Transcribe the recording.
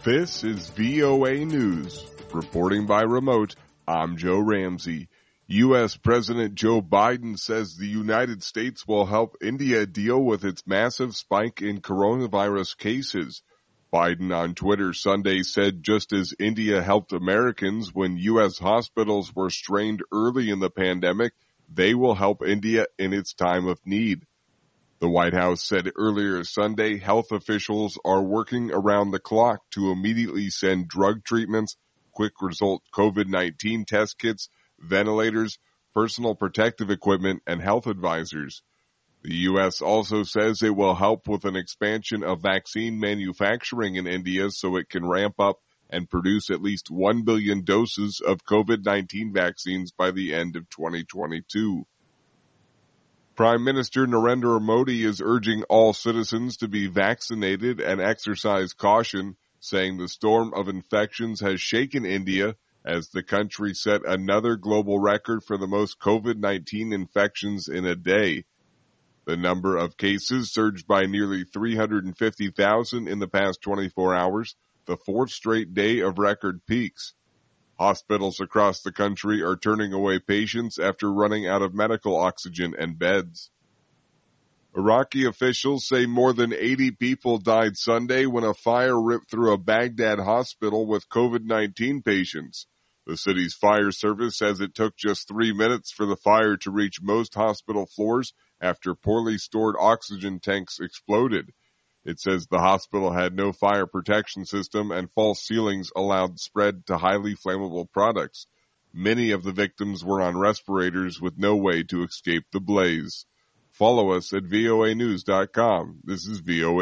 This is VOA News. Reporting by remote, I'm Joe Ramsey. U.S. President Joe Biden says the United States will help India deal with its massive spike in coronavirus cases. Biden on Twitter Sunday said just as India helped Americans when U.S. hospitals were strained early in the pandemic, they will help India in its time of need. The White House said earlier Sunday health officials are working around the clock to immediately send drug treatments, quick result COVID-19 test kits, ventilators, personal protective equipment, and health advisors. The U.S. also says it will help with an expansion of vaccine manufacturing in India so it can ramp up and produce at least 1 billion doses of COVID-19 vaccines by the end of 2022. Prime Minister Narendra Modi is urging all citizens to be vaccinated and exercise caution, saying the storm of infections has shaken India as the country set another global record for the most COVID-19 infections in a day. The number of cases surged by nearly 350,000 in the past 24 hours, the fourth straight day of record peaks. Hospitals across the country are turning away patients after running out of medical oxygen and beds. Iraqi officials say more than 80 people died Sunday when a fire ripped through a Baghdad hospital with COVID-19 patients. The city's fire service says it took just 3 minutes for the fire to reach most hospital floors after poorly stored oxygen tanks exploded. It says the hospital had no fire protection system and false ceilings allowed spread to highly flammable products. Many of the victims were on respirators with no way to escape the blaze. Follow us at voanews.com. This is VOA.